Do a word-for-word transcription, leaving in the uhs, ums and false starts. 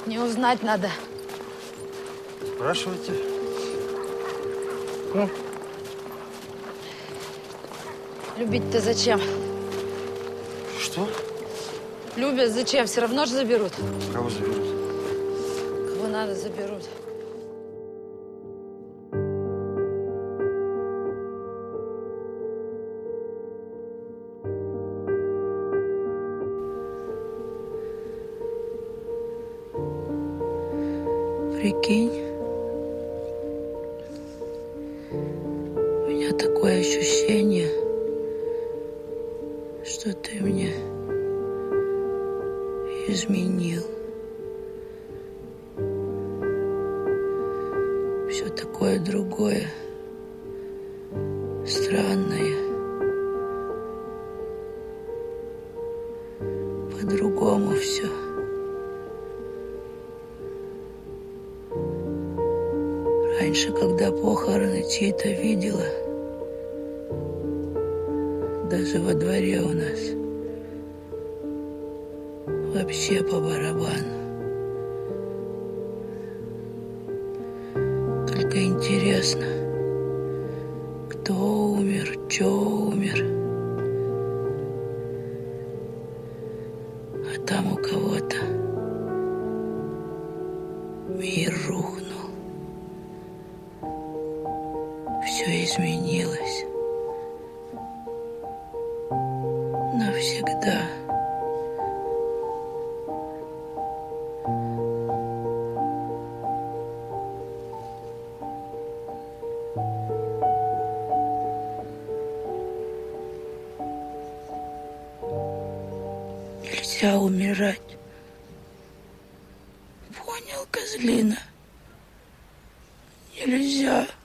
Мне узнать надо. Спрашивайте. Ну? Любить-то зачем? Что? Любят зачем? Все равно же заберут. Кого заберут? Кого надо, заберут. Прикинь, у меня такое ощущение, что ты мне изменил. Все такое другое, странное. По-другому все. Раньше, когда похороны чьи-то видела, даже во дворе у нас, вообще по барабану. Только интересно, кто умер, чё умер. А там у кого-то мир рухнул. Все изменилось. Навсегда. Нельзя умирать. Понял, козлина? Нельзя.